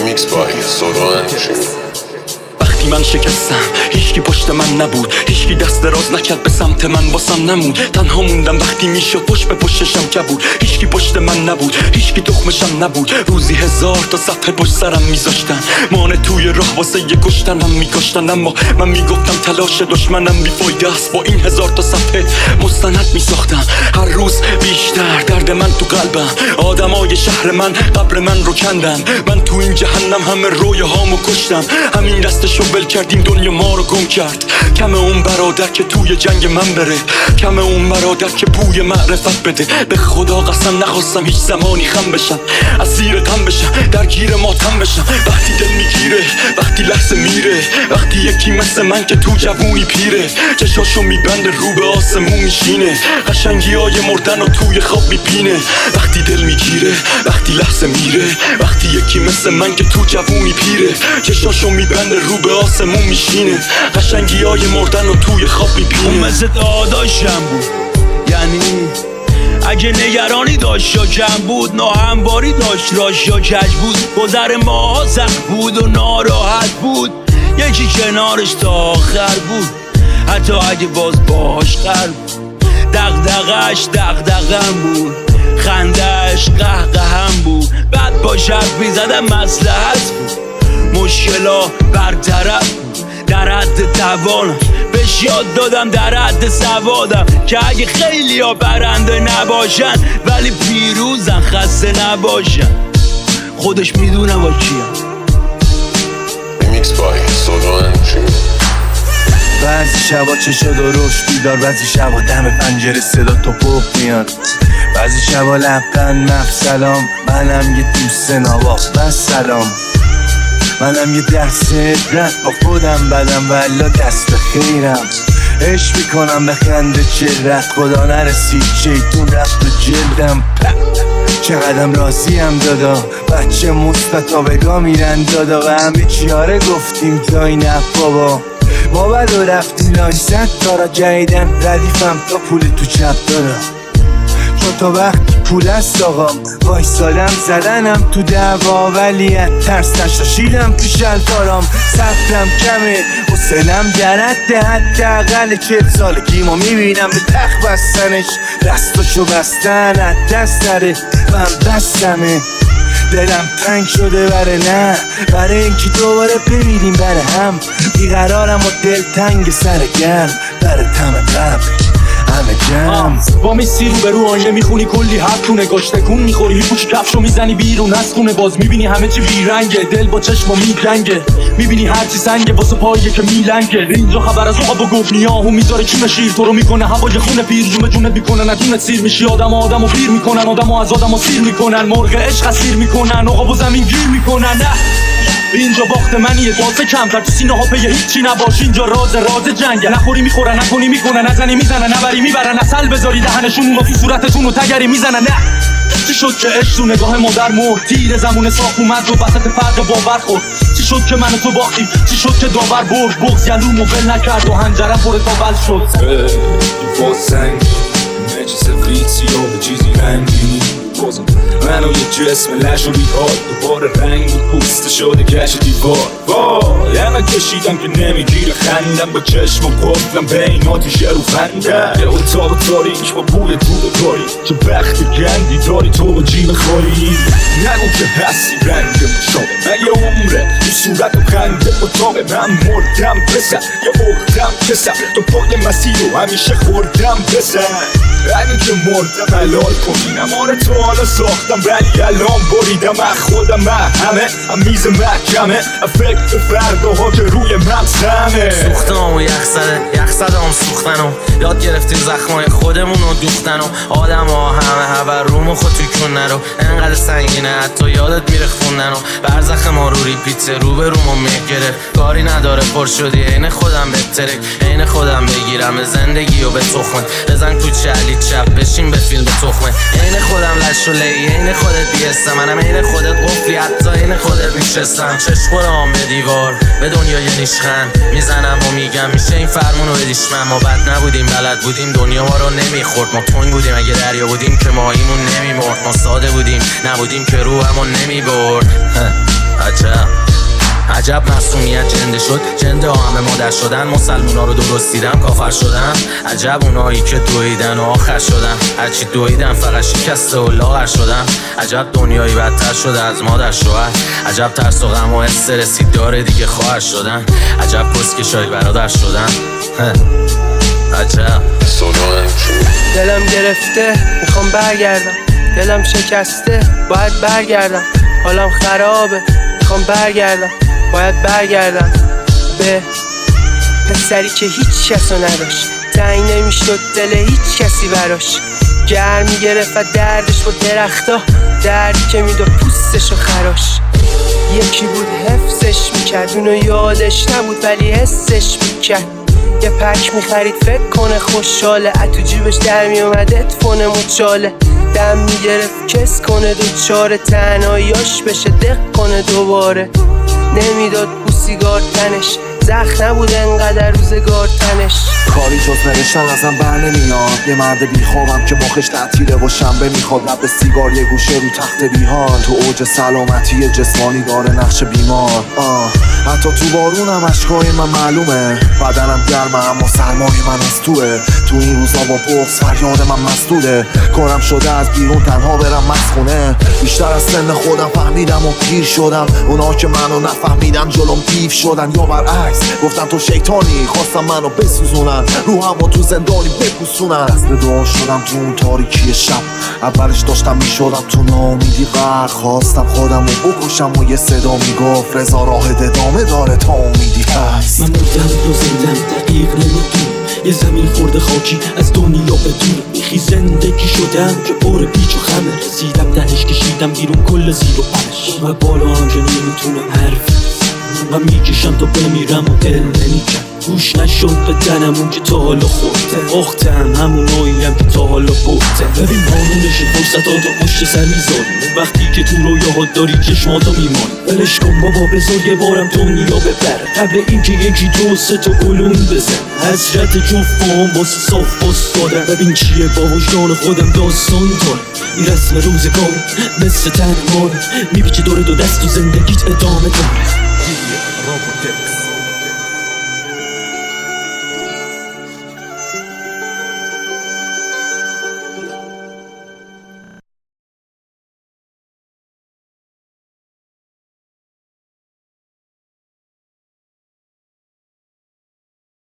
Remix by Solo and Jimmy. وقتی من شکستم هیچکی پشت من نبود، هیچکی دست دراز نکرد به سمت من، واسم نمود. تنها موندم وقتی میشد پشت به پشتشم کبود. هیچکی پشت من نبود، هیچکی تخمشم نبود. روزی 1000 تا صفحه پشت سرم میذاشتن، مانع توی راه واسه یه کشتنم میکشتن. اما من میگفتم تلاش دشمنم بیفایده است. با این 1000 تا صفحه مستند میساختم. هر روز بیشتر درد من تو قلبم. آدمای شهر من قبر من رو کندن. من تو این جهنم همه رویاهامو کشتم. همین دستشو ول کردیم دنیا ما رو گم کرد. کم اون برادر که توی جنگ من بره، کم اون برادر که بوی معرفت بده. به خدا قسم نخواستم هیچ زمانی خم بشم، اسیر غم بشم، درگیر ماتم بشم. وقتی دل میگیره، وقتی لحظه میره، وقتی یکی مثل من که تو جوونی پیره، چشاشو میبنده رو به آسمون میشینه، قشنگی های مردن و توی خواب میبینه. وقتی دل میگیره، وقتی لحظه میره، وقتی یکی مثل من که تو جوونی پیره، چشاشو میبنده رو به آسمون میشینه، قشنگی های مردن و توی خواب میبینه. اون مثل داداشم بود، یعنی اگه نگرانی داشت یا کم بود، ناهمواری داشت راش یا کج بود. گذر ما سخت بود و ناراحت بود، یکی کنارش تا آخر بود، حتی اگه باز باش قرب بود. دغدغش دغدغم بود، خندهش قهقهم بود. بعد با شرف میزدم مصلحت بود، مشکلا برطرف بود. در حد توانم بهش یاد دادم، در حد سوادم که اگه خیلی ها برنده نباشن ولی پیروزن، خسته نباشن. خودش میدونه با کیم. Remix by Solo and Jimmy. بعضی شبا چشا درشت بیدار، بعضی شبا دم پنجره صدا توپق میاد، بعضی شبا لبخند مف سلام. منم یه دوست نواخ بس سلام، منم یه دست رد با خودم بدم والا دست به خیرم. عشق میکنم به خنده چرت، خدا نرسید شیطون رفت به جلدم. چقدرم راضیم دادا، بچه مثبتا بگاه میرن دادا. و همه چیاره گفتیم جای نه بابا، ما بلو رفتیم لایست دارا جایدن ردیفم تا پول تو چپ دارا. چون تا وقتی پول است آقام وایسادم زدنم تو دعوا، ولی از ترس نشاشیدم تو شلوارام. صبرم کمه حسنم درده، حداقل 40 سالگیمو میبینم به تخت بستنش، دستاشو بستن از دست نره. من بستمه دلم تنگ شده بره نه، برای اینکه دوباره ببینیم بره هم. بیقرارم و دل تنگ سر گرم، بره تم قبل همه جمع. با میسی رو به رو آینه میخونی کلی حرف تو نگاش تکون میخوری، هی پوچ کفشو میزنی بیرون از خونه، باز میبینی همه چی بیرنگه، دل با چشما میجنگه، میبینی هرچی سنگه واسه پایه که میلنگه. اینجا خبر از آب و گفت نیاهو میذاره چون شیر، تو رو میکنه هوای خونه پیر، جونت میکنه ندونه سیر میشی. آدمو پیر میکنن، آدمو از آدمو سیر میکنن، مرغ عشق اسیر میکنن، آقا و زمین گیر میکنن. نه اینجا باخت منیه، واسه کمتر تو سینه ها پی هیچی نباش. اینجا راز جنگه، نخوری میخورن، نکنی میکنن، نزنی میزنن، نبری میبرن، اصل بذاری دهنشون اونو تو صورتتون و تگری میزنن. نه چی شد که عشق تو نگاه مادر مرد، تیر زمون ساخت اومد و وسط فرق باور خورد. چی شد که من و تو باختیم، چی شد که داور برد، بغض گلومو ول نکرد و هنجرم پر تاول شد. سنگ مچ سفید سیاه به چیزی رنگینی، منو یه جسم لش و بیهاد، دوباره رنگ پوسته شده کش دیوار. وای همه کشیدم که نمیگیره خندم، با چشم و قفلم بین آتیشه رو خندم. یه اتاق تاریک با بوی دود کاری، چه بخت گندی داری تو با جیب خاری. نگو که هستی رنگ مشابه من، یه عمره این صورت و خنده اتاق من. مردم پسر یه اختم کسم، تو پای مسیر رو همیشه خوردم بزن. اگه که مردم حلال کنینم، آره تو حالا ساختم ولی الان بریدم از خودم. همه میز محکمه، فکر به فرداها که روی مغزمه. سوختم و یخ زدم سوختن و یاد گرفتیم زخمای خودمون رو دوختن، و آدم ها همه هبر روم و خود توی کن نرو. انقدر سنگینه حتی یادت میره خوندن، و برزخ ما رو ریپیت رو به رومو میگرفت. کاری نداره پر شدی عین خودم بهتره، عین خودم بگیرم زندگی و به تخمه. بزن تو چلی چپ بشین به فیلم تخمه، عین خودم لش و لی، عین خودت بیستم. منم عین خودت قفلی، حتی عین خودت میشستم. چشم به دیوار به دنیای نیشخن میزنم و میگم میشه این فرمونو بدیش من. ما بد نبودیم بلد بودیم دنیا ما رو نمیخورد، ما تنگ بودیم اگه دریا بودیم که ماهیمون نمیمرد. ما ساده بودیم نبودیم که روحمون نمیبرد. عجب معصومیت جنده شد، جنده ها همه مادر شدن، مسلمونا رو درست دیدم کافر شدن. عجب اونایی که دویدن و آخر شدن، هرچی دویدن فقط شکسته و لاغر شدن. عجب دنیایی بدتر شده از مادر شوهر، عجب ترس و غم و استرسی داره دیگه خواهر شدن. عجب کسکشایی برادر شدن. عجب Solo همچین دلم گرفته میخوام برگردم، دلم شکسته باید برگردم، حالم خرابه میخوام برگردم، باید برگردم به پسری که هیچ کسو نداشت، تنگ نمیشد دل هیچ کسی براش، گرم میگرفت و دردش با درختا، دردی که میداد پوستش و خراش. یکی بود حفظش میکرد، اونو یادش نبود ولی حسش میکرد. یه پک میخرید فکر کنه خوشحاله، تو جیبش در میومد اتفونه مچاله، دم میگرفت کس کنه دوچاره، تنهاییاش بشه دق کنه دوباره. نمیداد سیگار تنش، زخم نبود انقدر روزگار تنش. کاری جز نوشتن ازم بر نمیاد، یه مرد بیخوابم که مخش تعطیله و شنبه میخواد، لب سیگار یه گوشه رو تخت بیهان، تو اوج سلامتی جسمانی داره نقش بیمار. حتی تو بارونم اشکای من معلومه، بدنم گرمه اما سرمای من از توه. تو این روزا با بغض فریاد من مسدوده، کارم شده از بیرون تنها برم مسخونه. بیشتر از سن خودم فهمیدم و پیر شدم، اونا که منو نفهمیدن جلوم دیو شدن، یا برعکس گفتن تو شیطانی، خواستم منو بسوزونن، روحمو تو زندانی بپوسونن. دست به دعا شدم تو اون تاریکی شب، اولش داشتم میشدم تو ناامیدی غرق، خواستم خودمو بکشم و یه صدا میگفت رضا راه ادامه داره تا امیدی هست. من مردم رو زندم دقیق نمیدونم، یه زمین خورده خاکی از دنیا بدونم، میخی زندگی شدم که پر پیچ و خمه، رسیدم دهش کشیدم بیرون کل زیر و پش، و بالا هم که نمیتونم حرف من میکشم تا بمیرم و دل نمیکن، گوش نشد به تنم اون که تا حالا خورده، اختم همون آییم که تا حالا برده. ببین قانونش فرصتاتو پشت سر میذاری، وقتی که تو رویاهات داری چشماتو میمانی، ولش کن بابا بذار یه بارم دنیا ببره، قبل اینکه یکی دو سه تا علوم بزن، حسرت جفتم واسه صاف باز دادم. ببین چیه با وجدان خودم داستان داره، این رسم روزگار مثل تن ماره، میپیچه دور دو دست و زندگیت ادامه داره.